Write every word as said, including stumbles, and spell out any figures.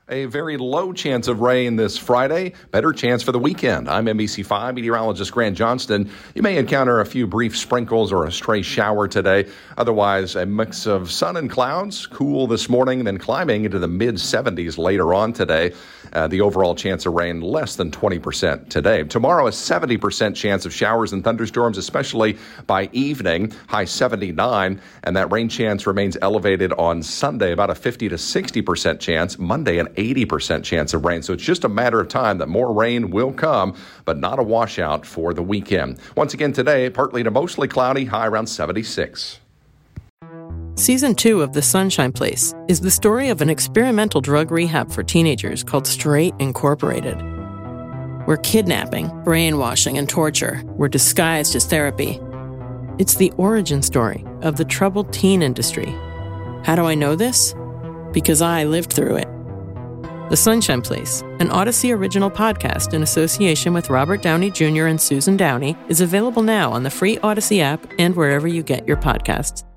A very low chance of rain this Friday. Better chance for the weekend. I'm N B C five meteorologist Grant Johnston. You may encounter a few brief sprinkles or a stray shower today. Otherwise, a mix of sun and clouds. Cool this morning, then climbing into the mid seventies later on today. Uh, the overall chance of rain less than twenty percent today. Tomorrow, a seventy percent chance of showers and thunderstorms, especially by evening, high seventy-nine. And that rain chance remains elevated on Sunday, about a fifty to sixty percent chance. Monday, an eighty percent chance of rain. So it's just a matter of time that more rain will come, but not a washout for the weekend. Once again today, partly to mostly cloudy, high around seventy-six. Season two of The Sunshine Place is the story of an experimental drug rehab for teenagers called Straight Incorporated, where kidnapping, brainwashing, and torture were disguised as therapy. It's the origin story of the troubled teen industry. How do I know this? Because I lived through it. The Sunshine Place, an Odyssey original podcast in association with Robert Downey Junior and Susan Downey, is available now on the free Odyssey app and wherever you get your podcasts.